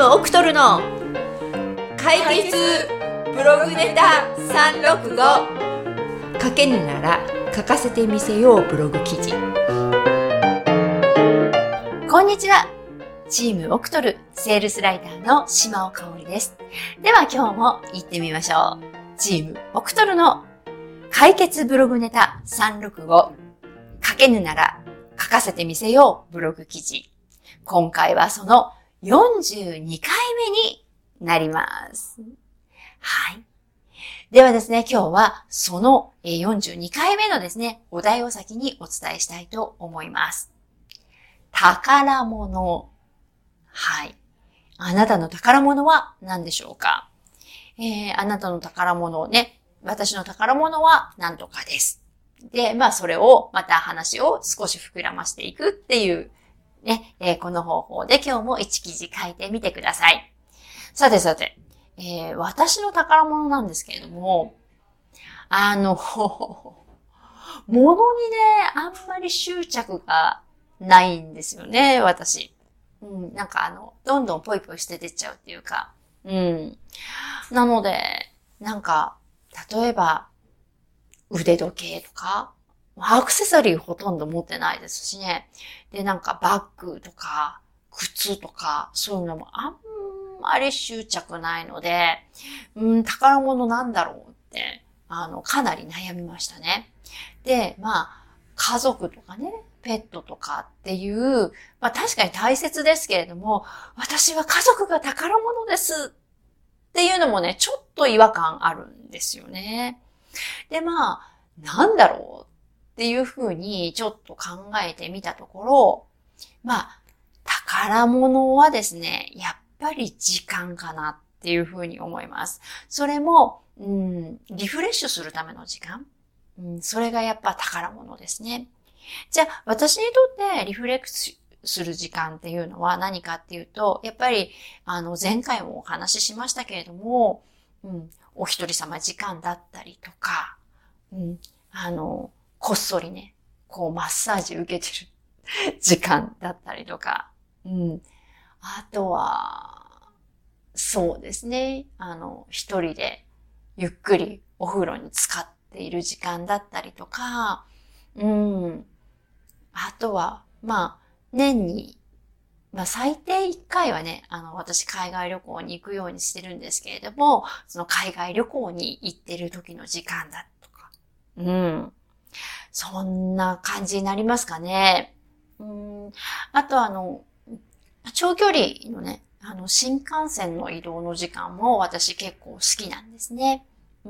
ムオクトルの解決ブログネタ365。書けぬなら書かせてみせようブログ記事。こんにちは。チームオクトルセールスライターの島尾香織です。では今日も行ってみましょう。チームオクトルの解決ブログネタ365。書けぬなら書かせてみせようブログ記事。今回はその42回目になります。はい。ではですね、今日はその42回目のですね、お題を先にお伝えしたいと思います。宝物。はい。あなたの宝物は何でしょうか？あなたの宝物をね、私の宝物は何とかです。で、それをまた話を少し膨らましていくっていうね、この方法で今日も1記事書いてみてください。さて、私の宝物なんですけれども、物にね、あんまり執着がないんですよね、私。どんどんポイポイ捨ててっちゃうっていうか。なので、例えば、腕時計とか、アクセサリーほとんど持ってないですしね。で、バッグとか、靴とか、そういうのもあんまり執着ないので、宝物なんだろうって、かなり悩みましたね。で、家族とかね、ペットとかっていう、確かに大切ですけれども、私は家族が宝物ですっていうのもね、ちょっと違和感あるんですよね。で、なんだろうっていうふうにちょっと考えてみたところ、宝物はですね、やっぱり時間かなっていうふうに思います。それも、リフレッシュするための時間。それがやっぱ宝物ですね。じゃあ、私にとってリフレッシュする時間っていうのは何かっていうと、やっぱり、前回もお話ししましたけれども、お一人様時間だったりとか、こっそりね、マッサージ受けてる時間だったりとか、あとは、そうですね、一人でゆっくりお風呂に浸かっている時間だったりとか、あとは、年に、最低1回はね、私海外旅行に行くようにしてるんですけれども、その海外旅行に行ってる時の時間だとか、そんな感じになりますかね。あと長距離のね、新幹線の移動の時間も私結構好きなんですね。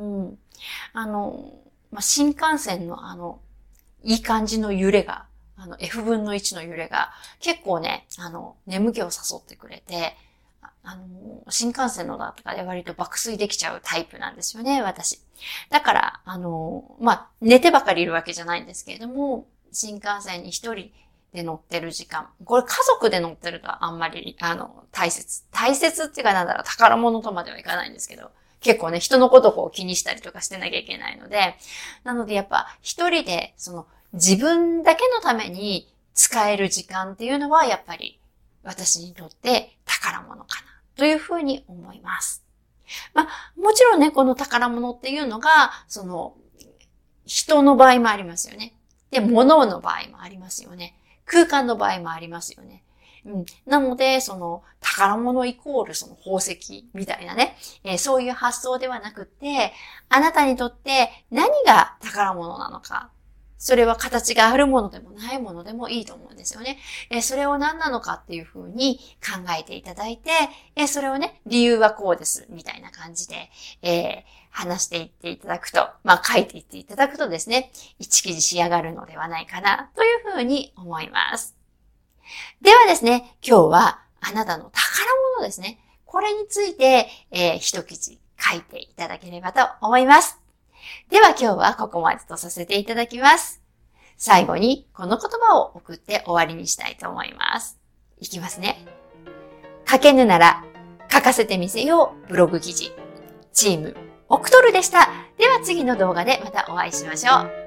新幹線のいい感じの揺れが、F 分の1の揺れが結構ね、眠気を誘ってくれて、新幹線の中で割と爆睡できちゃうタイプなんですよね、私。だから、寝てばかりいるわけじゃないんですけれども、新幹線に一人で乗ってる時間。これ家族で乗ってるとあんまり、大切っていうか宝物とまではいかないんですけど、結構ね、人のことを気にしたりとかしてなきゃいけないので、なのでやっぱ一人で、自分だけのために使える時間っていうのはやっぱり私にとって宝物かなというふうに思います。もちろんね、この宝物っていうのが、人の場合もありますよね。で、物の場合もありますよね。空間の場合もありますよね。なので、宝物イコール宝石みたいなね、そういう発想ではなくって、あなたにとって何が宝物なのか。それは形があるものでもないものでもいいと思うんですよね。それを何なのかっていうふうに考えていただいて、それをね、理由はこうです、みたいな感じで、話していっていただくと、書いていっていただくとですね、一記事仕上がるのではないかな、というふうに思います。ではですね、今日はあなたの宝物ですね。これについて、一記事書いていただければと思います。では今日はここまでとさせていただきます。最後にこの言葉を送って終わりにしたいと思います。いきますね。書けぬなら書かせてみせようブログ記事。チームオクトルでした。では次の動画でまたお会いしましょう。